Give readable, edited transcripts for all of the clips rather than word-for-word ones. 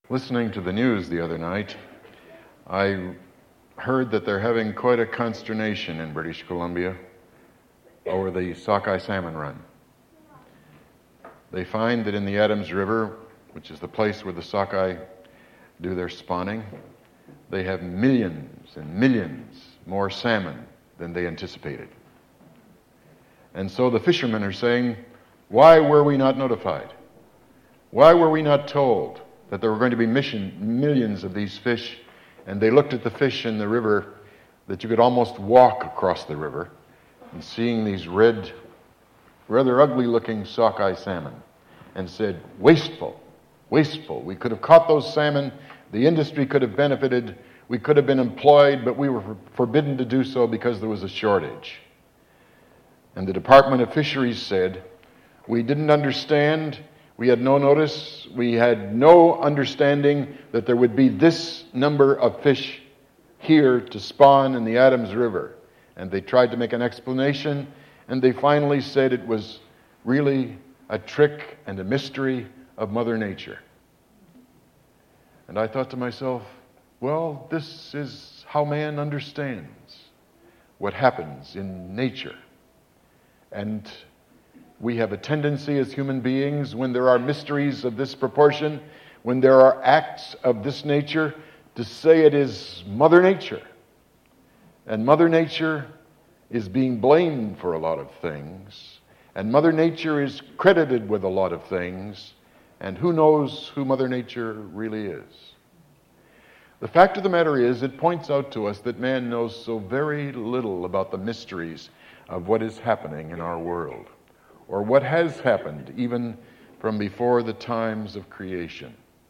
Listening to the news the other night, I heard that they're having quite a consternation in British Columbia over the sockeye salmon run. They find that in the Adams River, which is the place where the sockeye do their spawning, they have millions and millions more salmon than they anticipated. And so the fishermen are saying, why were we not notified? Why were we not told that there were going to be millions of these fish? And they looked at the fish in the river that you could almost walk across the river, and seeing these red, rather ugly-looking sockeye salmon, and said, wasteful, wasteful. We could have caught those salmon, the industry could have benefited, we could have been employed, but we were forbidden to do so because there was a shortage. And the Department of Fisheries said, we didn't understand, we had no notice, we had no understanding that there would be this number of fish here to spawn in the Adams River. And they tried to make an explanation, and they finally said it was really a trick and a mystery of Mother Nature. And I thought to myself, well, this is how man understands what happens in nature. And we have a tendency as human beings, when there are mysteries of this proportion, when there are acts of this nature, to say it is Mother Nature. And Mother Nature is being blamed for a lot of things. And Mother Nature is credited with a lot of things. And who knows who Mother Nature really is? The fact of the matter is, it points out to us that man knows so very little about the mysteries of what is happening in our world, or what has happened even from before the times of creation.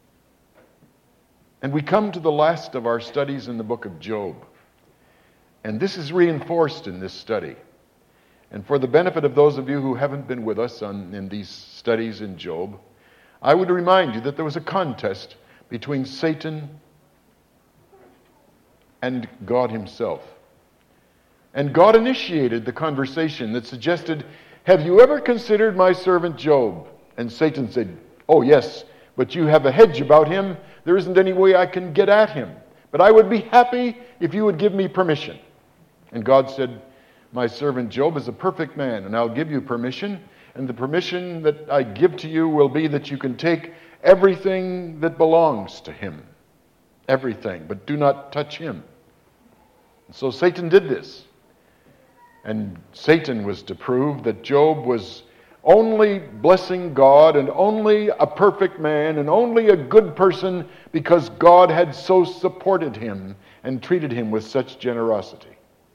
And we come to the last of our studies in the book of Job. And this is reinforced in this study. And for the benefit of those of you who haven't been with us in these studies in Job, I would remind you that there was a contest between Satan and God himself. And God initiated the conversation that suggested, have you ever considered my servant Job? And Satan said, oh yes, but you have a hedge about him. There isn't any way I can get at him. But I would be happy if you would give me permission. And God said, my servant Job is a perfect man, and I'll give you permission. And the permission that I give to you will be that you can take everything that belongs to him. Everything, but do not touch him. So Satan did this. And Satan was to prove that Job was only blessing God and only a perfect man and only a good person because God had so supported him and treated him with such generosity.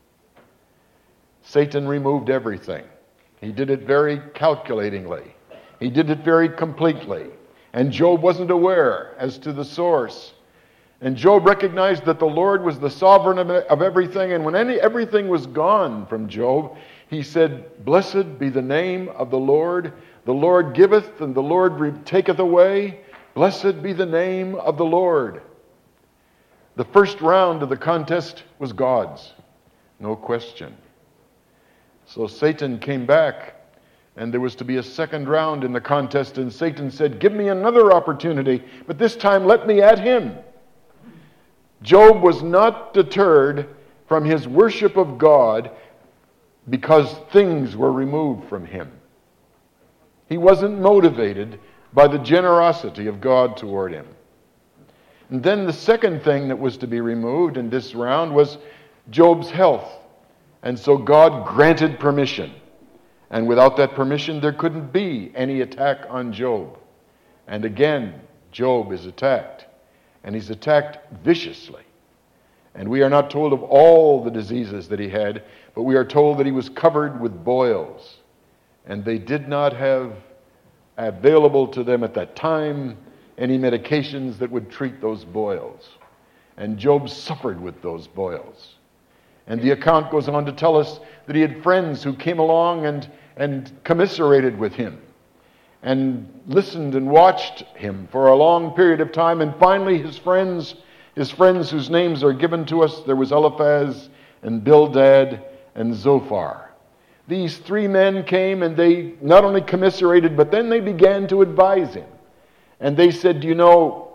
Satan removed everything. He did it very calculatingly. He did it very completely. And Job wasn't aware as to the source. And Job recognized that the Lord was the sovereign of everything. And when everything was gone from Job, he said, blessed be the name of the Lord. The Lord giveth and the Lord taketh away. Blessed be the name of the Lord. The first round of the contest was God's. No question. So Satan came back, and there was to be a second round in the contest. And Satan said, give me another opportunity, but this time let me at him. Job was not deterred from his worship of God because things were removed from him. He wasn't motivated by the generosity of God toward him. And then the second thing that was to be removed in this round was Job's health. And so God granted permission. And without that permission, there couldn't be any attack on Job. And again, Job is attacked. And he's attacked viciously. And we are not told of all the diseases that he had, but we are told that he was covered with boils. And they did not have available to them at that time any medications that would treat those boils. And Job suffered with those boils. And the account goes on to tell us that he had friends who came along and commiserated with him and listened and watched him for a long period of time. And finally his friends whose names are given to us, there was Eliphaz and Bildad and Zophar. These three men came and they not only commiserated, but then they began to advise him. And they said, you know,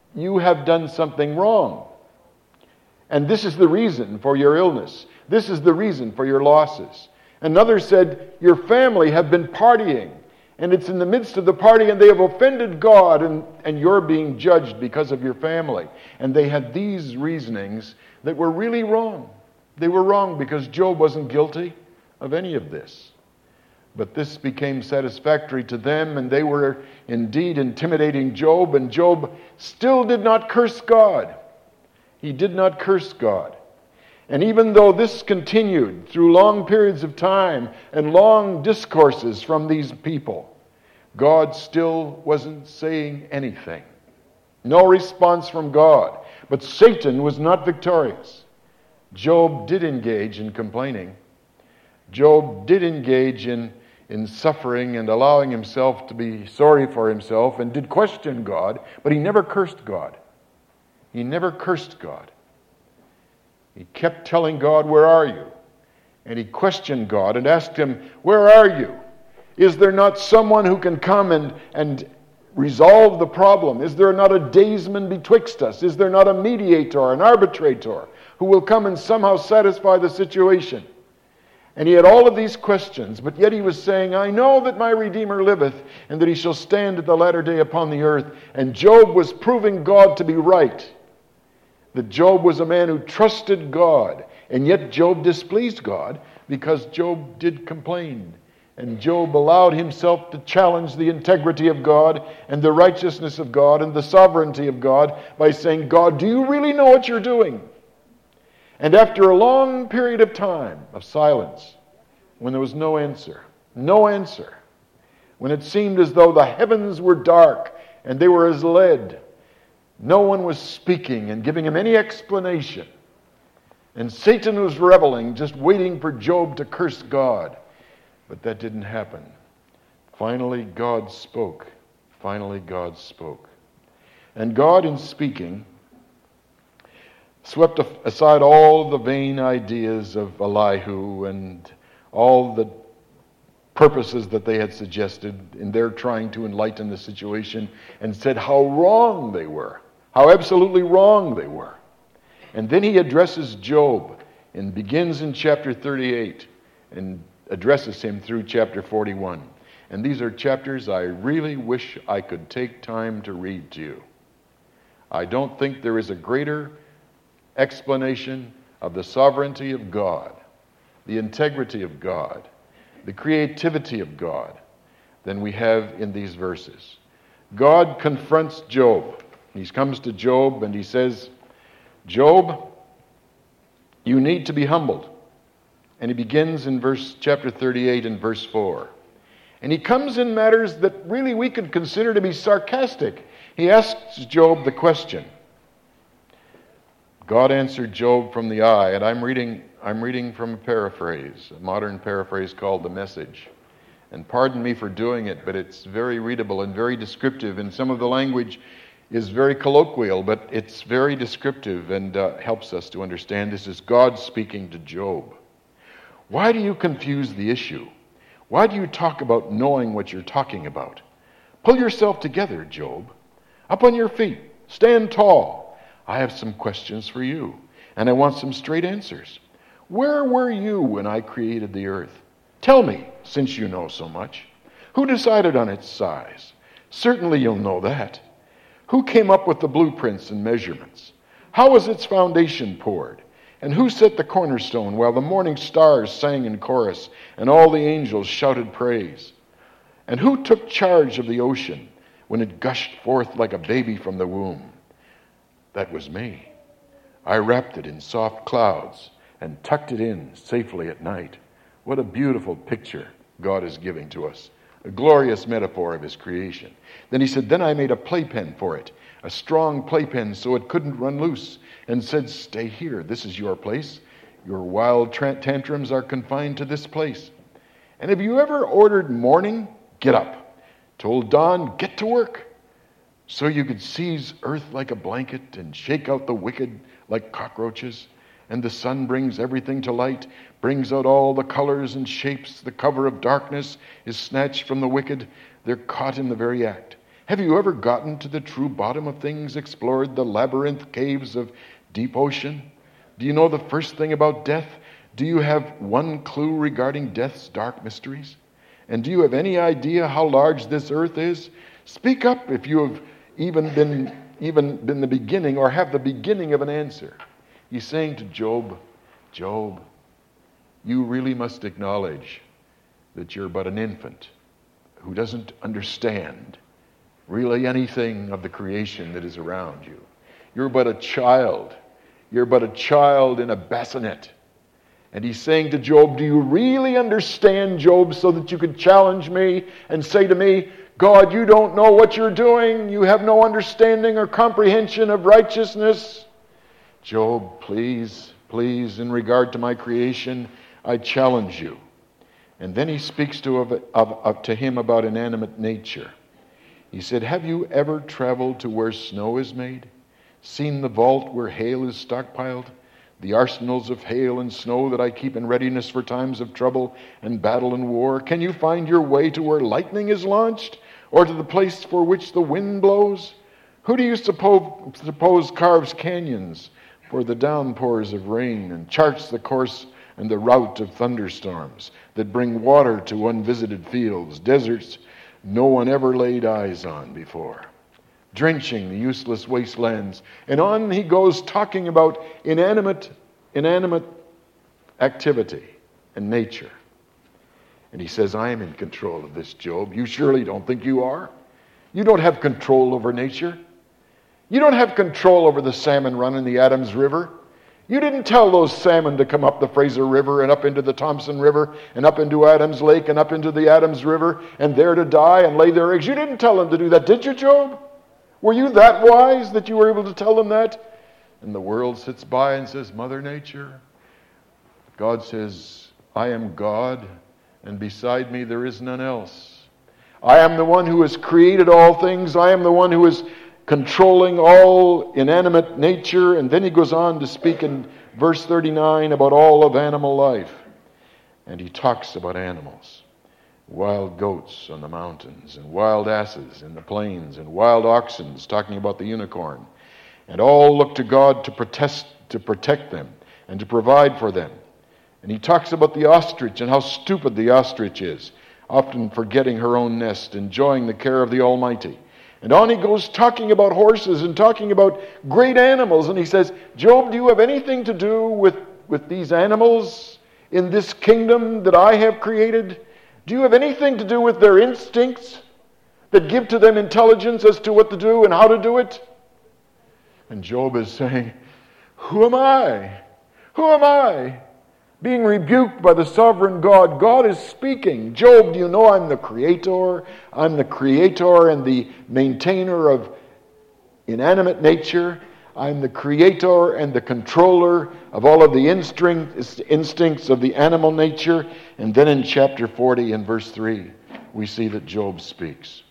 you have done something wrong. And this is the reason for your illness. This is the reason for your losses. Another said, your family have been partying, and it's in the midst of the party, and they have offended God, and you're being judged because of your family. And they had these reasonings that were really wrong. They were wrong because Job wasn't guilty of any of this. But this became satisfactory to them, and they were indeed intimidating Job, and Job still did not curse God. He did not curse God. And even though this continued through long periods of time and long discourses from these people, God still wasn't saying anything. No response from God. But Satan was not victorious. Job did engage in complaining. Job did engage in suffering and allowing himself to be sorry for himself, and did question God, but he never cursed God. He never cursed God. He kept telling God, where are you? And he questioned God and asked him, where are you? Is there not someone who can come and resolve the problem? Is there not a daysman betwixt us? Is there not a mediator, an arbitrator, who will come and somehow satisfy the situation? And he had all of these questions, but yet he was saying, I know that my Redeemer liveth, and that he shall stand at the latter day upon the earth. And Job was proving God to be right. That Job was a man who trusted God, and yet Job displeased God because Job did complain. And Job allowed himself to challenge the integrity of God and the righteousness of God and the sovereignty of God by saying, God, do you really know what you're doing? And after a long period of time of silence, when there was no answer, when it seemed as though the heavens were dark and they were as lead, no one was speaking and giving him any explanation. And Satan was reveling, just waiting for Job to curse God. But that didn't happen. Finally, God spoke. And God, in speaking, swept aside all the vain ideas of Elihu and all the purposes that they had suggested in their trying to enlighten the situation, and said how wrong they were, how absolutely wrong they were. And then he addresses Job and begins in chapter 38 and addresses him through chapter 41. And these are chapters I really wish I could take time to read to you. I don't think there is a greater explanation of the sovereignty of God, the integrity of God, the creativity of God than we have in these verses. God confronts Job. He comes to Job and he says, Job, you need to be humbled. And he begins in chapter 38 and verse 4. And he comes in matters that really we could consider to be sarcastic. He asks Job the question. God answered Job from the eye, and I'm reading from a paraphrase, a modern paraphrase called The Message. And pardon me for doing it, but it's very readable and very descriptive, and some of the language is very colloquial, but it's very descriptive and helps us to understand this is God speaking to Job. Why do you confuse the issue? Why do you talk about knowing what you're talking about? Pull yourself together, Job. Up on your feet. Stand tall. I have some questions for you, and I want some straight answers. Where were you when I created the earth? Tell me, since you know so much. Who decided on its size? Certainly you'll know that. Who came up with the blueprints and measurements? How was its foundation poured? And who set the cornerstone while the morning stars sang in chorus and all the angels shouted praise? And who took charge of the ocean when it gushed forth like a baby from the womb? That was me. I wrapped it in soft clouds and tucked it in safely at night. What a beautiful picture God is giving to us. A glorious metaphor of his creation. Then he said, then I made a playpen for it, a strong playpen so it couldn't run loose, and said, stay here, this is your place. Your wild tantrums are confined to this place. And have you ever ordered morning? Get up. Told dawn, get to work. So you could seize earth like a blanket and shake out the wicked like cockroaches. And the sun brings everything to light, brings out all the colors and shapes. The cover of darkness is snatched from the wicked. They're caught in the very act. Have you ever gotten to the true bottom of things, explored the labyrinth caves of deep ocean? Do you know the first thing about death? Do you have one clue regarding death's dark mysteries? And do you have any idea how large this earth is? Speak up if you have even been the beginning or have the beginning of an answer. He's saying to Job, Job, you really must acknowledge that you're but an infant who doesn't understand really anything of the creation that is around you. You're but a child. You're but a child in a bassinet. And he's saying to Job, do you really understand, Job, so that you could challenge me and say to me, God, you don't know what you're doing. You have no understanding or comprehension of righteousness. Job, please, in regard to my creation, I challenge you. And then he speaks to him about inanimate nature. He said, have you ever traveled to where snow is made? Seen the vault where hail is stockpiled? The arsenals of hail and snow that I keep in readiness for times of trouble and battle and war? Can you find your way to where lightning is launched, or to the place for which the wind blows? Who do you suppose carves canyons for the downpours of rain, and charts the course and the route of thunderstorms that bring water to unvisited fields, deserts no one ever laid eyes on before, drenching the useless wastelands? And on he goes, talking about inanimate activity and nature. And he says, I am in control of this, Job. You surely don't think you are? You don't have control over nature. You don't have control over the salmon run in the Adams River. You didn't tell those salmon to come up the Fraser River and up into the Thompson River and up into Adams Lake and up into the Adams River and there to die and lay their eggs. You didn't tell them to do that, did you, Job? Were you that wise that you were able to tell them that? And the world sits by and says, Mother Nature. God says, I am God, and beside me there is none else. I am the one who has created all things. I am the one who is controlling all inanimate nature. And then he goes on to speak in verse 39 about all of animal life. And he talks about animals. Wild goats on the mountains, and wild asses in the plains, and wild oxen, talking about the unicorn. And all look to God to protect them and to provide for them. And he talks about the ostrich and how stupid the ostrich is, often forgetting her own nest, enjoying the care of the Almighty. And on he goes, talking about horses and talking about great animals. And he says, Job, do you have anything to do with these animals in this kingdom that I have created? Do you have anything to do with their instincts that give to them intelligence as to what to do and how to do it? And Job is saying, who am I? Who am I? Being rebuked by the sovereign God. God is speaking. Job, do you know I'm the creator? I'm the creator and the maintainer of inanimate nature. I'm the creator and the controller of all of the instincts of the animal nature. And then in chapter 40 and verse 3, we see that Job speaks.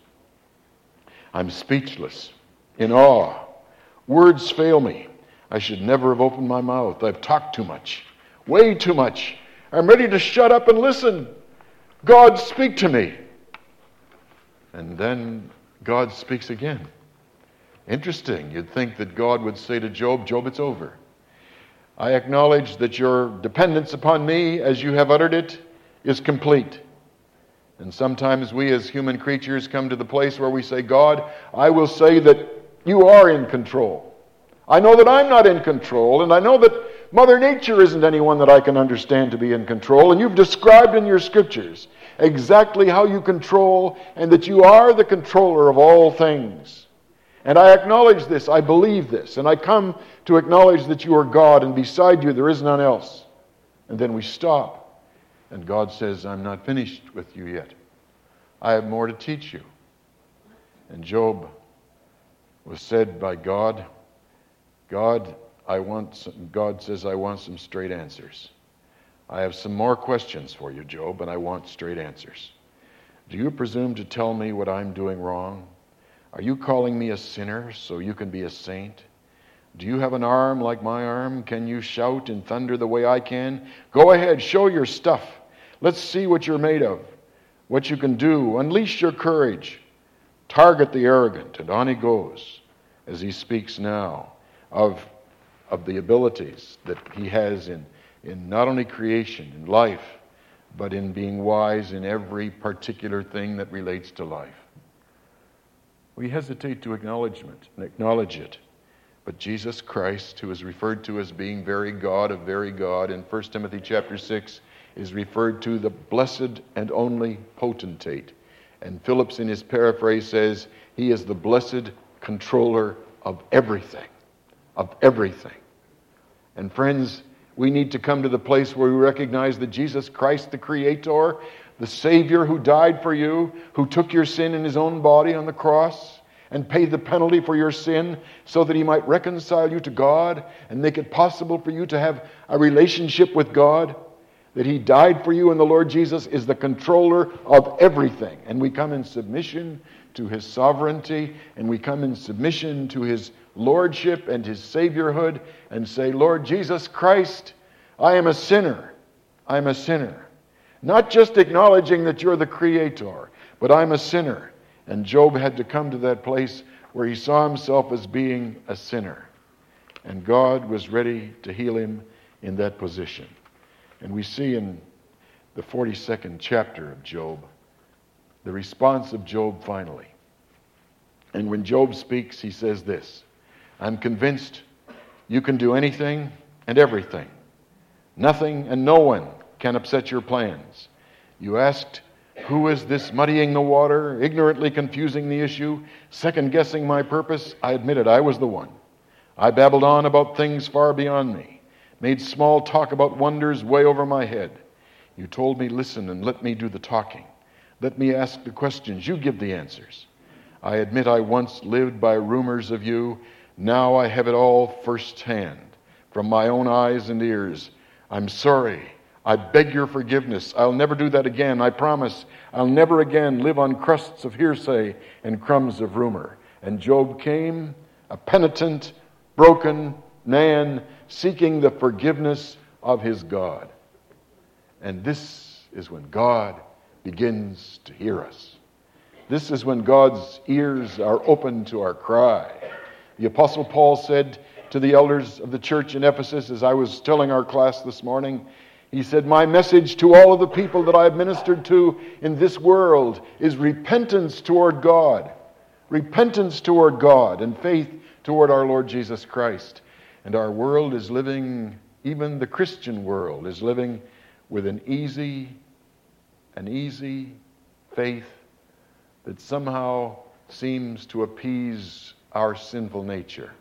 I'm speechless, in awe. Words fail me. I should never have opened my mouth. I've talked too much, way too much. I'm ready to shut up and listen. God, speak to me. And then God speaks again. Interesting. You'd think that God would say to Job, Job, it's over. I acknowledge that your dependence upon me, as you have uttered it, is complete. And sometimes we as human creatures come to the place where we say, God, I will say that you are in control. I know that I'm not in control, and I know that Mother Nature isn't anyone that I can understand to be in control, and you've described in your scriptures exactly how you control, and that you are the controller of all things. And I acknowledge this, I believe this, and I come to acknowledge that you are God, and beside you there is none else. And then we stop, and God says, I'm not finished with you yet. I have more to teach you. And Job was said by God, God says, I want some straight answers. I have some more questions for you, Job, and I want straight answers. Do you presume to tell me what I'm doing wrong? Are you calling me a sinner so you can be a saint? Do you have an arm like my arm? Can you shout and thunder the way I can? Go ahead, show your stuff. Let's see what you're made of, what you can do. Unleash your courage. target the arrogant. And on he goes as he speaks now of the abilities that he has in not only creation, in life, but in being wise in every particular thing that relates to life. We hesitate to acknowledge it. But Jesus Christ, who is referred to as being very God of very God, in 1 Timothy chapter 6, is referred to the blessed and only potentate. And Phillips in his paraphrase says, he is the blessed controller of everything. Of everything. And friends, we need to come to the place where we recognize that Jesus Christ, the Creator, the Savior who died for you, who took your sin in his own body on the cross and paid the penalty for your sin so that he might reconcile you to God and make it possible for you to have a relationship with God, that he died for you, and the Lord Jesus is the controller of everything. And we come in submission to his sovereignty, and we come in submission to his lordship and his saviorhood, and say, Lord Jesus Christ, I am a sinner. I'm a sinner. Not just acknowledging that you're the Creator, but I'm a sinner. And Job had to come to that place where he saw himself as being a sinner. And God was ready to heal him in that position. And we see in the 42nd chapter of Job, the response of Job finally. And when Job speaks, he says this, I'm convinced you can do anything and everything. Nothing and no one can upset your plans. You asked, who is this muddying the water, ignorantly confusing the issue, second-guessing my purpose? I admitted I was the one. I babbled on about things far beyond me, made small talk about wonders way over my head. You told me, listen and let me do the talking. Let me ask the questions. You give the answers. I admit I once lived by rumors of you. Now I have it all firsthand, from my own eyes and ears. I'm sorry. I beg your forgiveness. I'll never do that again. I promise. I'll never again live on crusts of hearsay and crumbs of rumor. And Job came, a penitent, broken man, seeking the forgiveness of his God. And this is when God begins to hear us. This is when God's ears are open to our cry. The Apostle Paul said to the elders of the church in Ephesus, as I was telling our class this morning, he said, my message to all of the people that I've ministered to in this world is repentance toward God. Repentance toward God and faith toward our Lord Jesus Christ. And our world is living, even the Christian world is living with an easy faith that somehow seems to appease our sinful nature.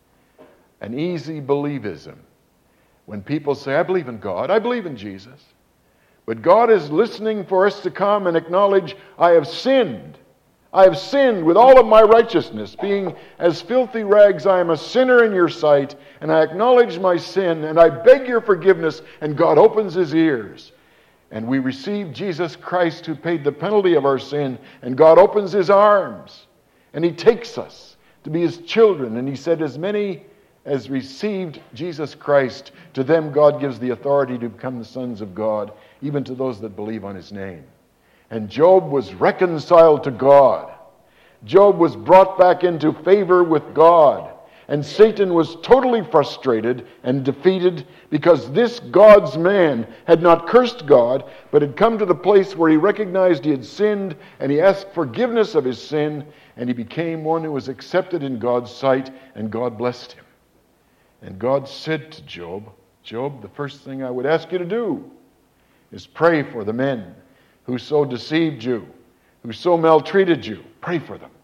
An easy believism. When people say, I believe in God, I believe in Jesus, but God is listening for us to come and acknowledge, I have sinned. I have sinned with all of my righteousness. Being as filthy rags, I am a sinner in your sight, and I acknowledge my sin, and I beg your forgiveness, and God opens his ears. And we receive Jesus Christ who paid the penalty of our sin, and God opens his arms, and he takes us to be his children. And he said, as many as received Jesus Christ, to them God gives the authority to become the sons of God, even to those that believe on his name. And Job was reconciled to God. Job was brought back into favor with God. And Satan was totally frustrated and defeated because this God's man had not cursed God, but had come to the place where he recognized he had sinned, and he asked forgiveness of his sin, and he became one who was accepted in God's sight, and God blessed him. And God said to Job, Job, the first thing I would ask you to do is pray for the men who so deceived you, who so maltreated you. Pray for them.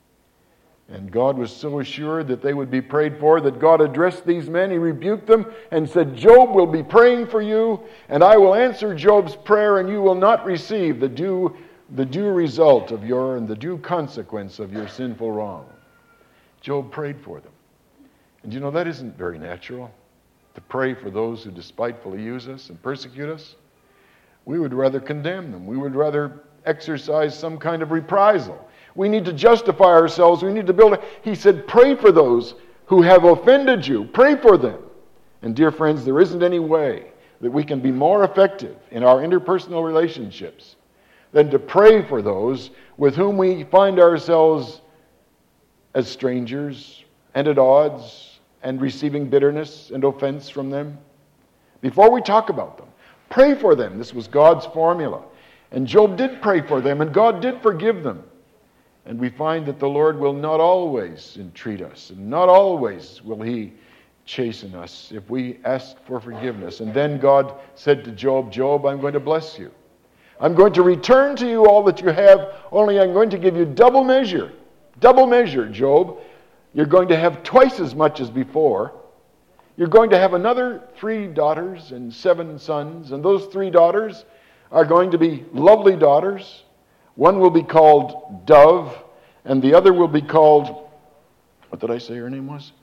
And God was so assured that they would be prayed for that God addressed these men. He rebuked them and said, Job will be praying for you, and I will answer Job's prayer, and you will not receive the due result of and the due consequence of your sinful wrong. Job prayed for them. And you know, that isn't very natural, to pray for those who despitefully use us and persecute us. We would rather condemn them. We would rather exercise some kind of reprisal. We need to justify ourselves. We need to build He said, pray for those who have offended you. Pray for them. And dear friends, there isn't any way that we can be more effective in our interpersonal relationships than to pray for those with whom we find ourselves as strangers and at odds and receiving bitterness and offense from them. Before we talk about them, pray for them. This was God's formula. And Job did pray for them, and God did forgive them. And we find that the Lord will not always entreat us, and not always will He chasten us if we ask for forgiveness. And then God said to Job, Job, I'm going to bless you. I'm going to return to you all that you have, only I'm going to give you double measure. Double measure, Job. You're going to have twice as much as before. You're going to have another 3 daughters and 7 sons, and those 3 daughters are going to be lovely daughters. One will be called Dove, and the other will be called, what did I say her name was?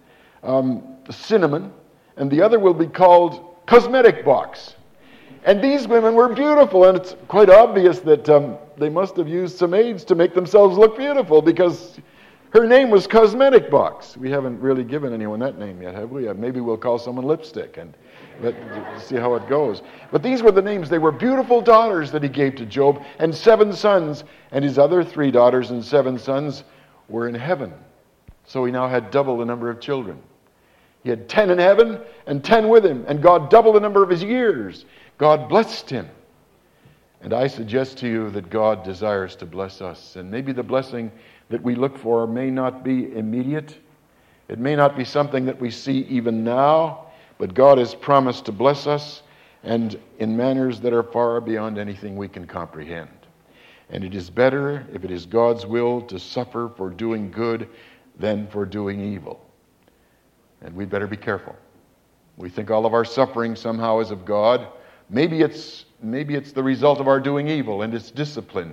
Cinnamon, and the other will be called Cosmetic Box. And these women were beautiful, and it's quite obvious that they must have used some aids to make themselves look beautiful, because her name was Cosmetic Box. We haven't really given anyone that name yet, have we? Maybe we'll call someone Lipstick and see how it goes. But these were the names. They were beautiful daughters that he gave to Job, and 7 sons, and his other 3 daughters and 7 sons were in heaven. So he now had double the number of children. He had 10 in heaven and 10 with him, and God doubled the number of his years. God blessed him. And I suggest to you that God desires to bless us. And maybe the blessing that we look for may not be immediate. It may not be something that we see even now, but God has promised to bless us, and in manners that are far beyond anything we can comprehend. And it is better, if it is God's will, to suffer for doing good than for doing evil. And we'd better be careful. We think all of our suffering somehow is of God. Maybe it's the result of our doing evil, and it's discipline.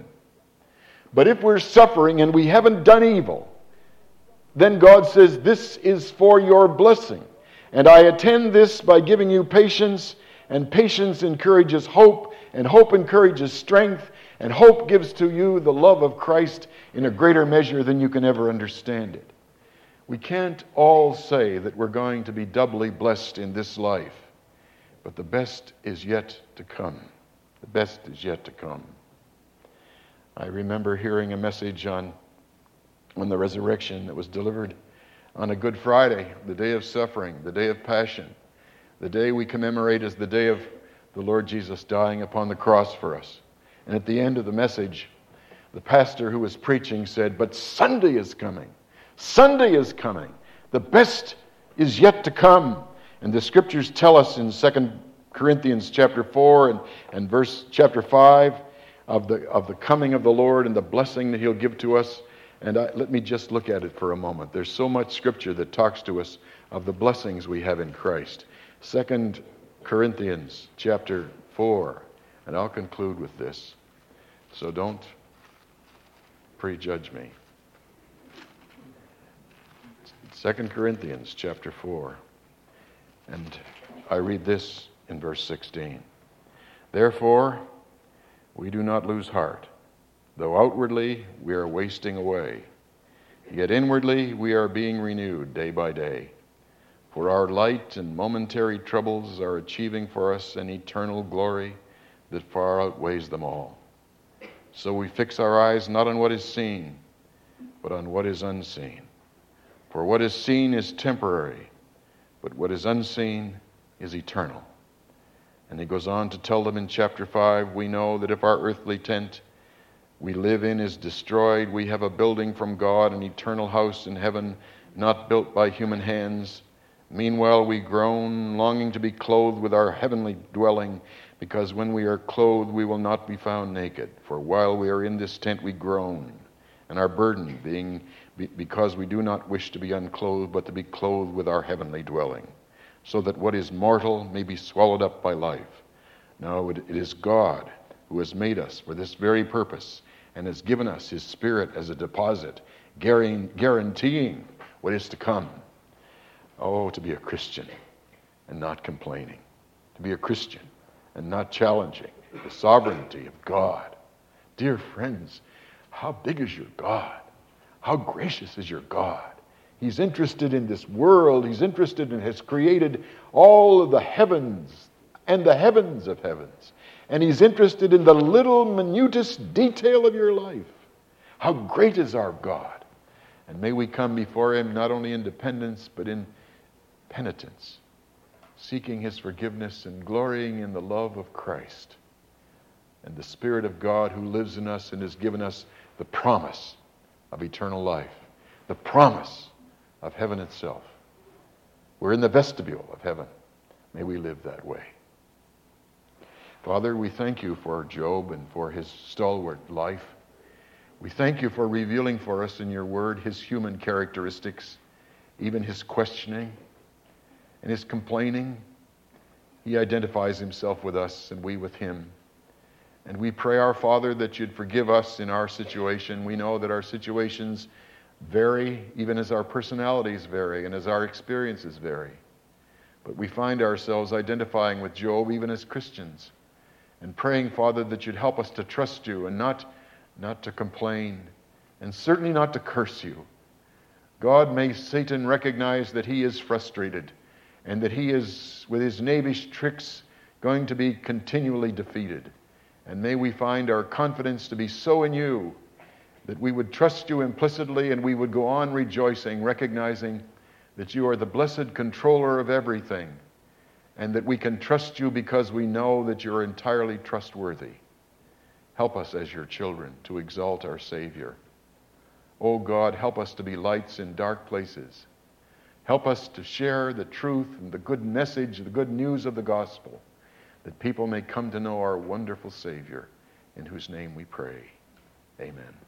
But if we're suffering and we haven't done evil, then God says, this is for your blessing. And I attend this by giving you patience, and patience encourages hope, and hope encourages strength, and hope gives to you the love of Christ in a greater measure than you can ever understand it. We can't all say that we're going to be doubly blessed in this life, but the best is yet to come. The best is yet to come. I remember hearing a message on the resurrection that was delivered on a Good Friday, the day of suffering, the day of passion, the day we commemorate as the day of the Lord Jesus dying upon the cross for us. And at the end of the message, the pastor who was preaching said, but Sunday is coming. Sunday is coming. The best is yet to come. And the scriptures tell us in 2 Corinthians chapter 4 and verse chapter 5 of the coming of the Lord and the blessing that he'll give to us. And let me just look at it for a moment. There's so much scripture that talks to us of the blessings we have in Christ. 2 Corinthians chapter 4. And I'll conclude with this. So don't prejudge me. 2 Corinthians chapter 4. And I read this in verse 16. Therefore, we do not lose heart. Though outwardly we are wasting away, yet inwardly we are being renewed day by day. For our light and momentary troubles are achieving for us an eternal glory that far outweighs them all. So we fix our eyes not on what is seen, but on what is unseen. For what is seen is temporary, but what is unseen is eternal. And he goes on to tell them in chapter 5, we know that if our earthly tent we live in is destroyed, we have a building from God, an eternal house in heaven, not built by human hands. Meanwhile we groan, longing to be clothed with our heavenly dwelling, because when we are clothed we will not be found naked. For while we are in this tent we groan, and our burden being because we do not wish to be unclothed, but to be clothed with our heavenly dwelling, so that what is mortal may be swallowed up by life. Now it is God who has made us for this very purpose, and has given us his Spirit as a deposit, guaranteeing what is to come. Oh, to be a Christian and not complaining. To be a Christian and not challenging the sovereignty of God. Dear friends, how big is your God? How gracious is your God? He's interested in this world. He's interested and has created all of the heavens and the heavens of heavens. And he's interested in the little minutest detail of your life. How great is our God! And may we come before him not only in dependence, but in penitence, seeking his forgiveness and glorying in the love of Christ and the Spirit of God who lives in us and has given us the promise of eternal life, the promise of heaven itself. We're in the vestibule of heaven. May we live that way. Father, we thank you for Job and for his stalwart life. We thank you for revealing for us in your word his human characteristics, even his questioning and his complaining. He identifies himself with us and we with him. And we pray, our Father, that you'd forgive us in our situation. We know that our situations vary, even as our personalities vary and as our experiences vary. But we find ourselves identifying with Job even as Christians and praying, Father, that you'd help us to trust you and not to complain and certainly not to curse you. God, may Satan recognize that he is frustrated and that he is, with his knavish tricks, going to be continually defeated. And may we find our confidence to be so in you that we would trust you implicitly and we would go on rejoicing, recognizing that you are the blessed controller of everything and that we can trust you because we know that you're entirely trustworthy. Help us as your children to exalt our Savior. Oh God, help us to be lights in dark places. Help us to share the truth and the good message, the good news of the gospel, that people may come to know our wonderful Savior, in whose name we pray. Amen.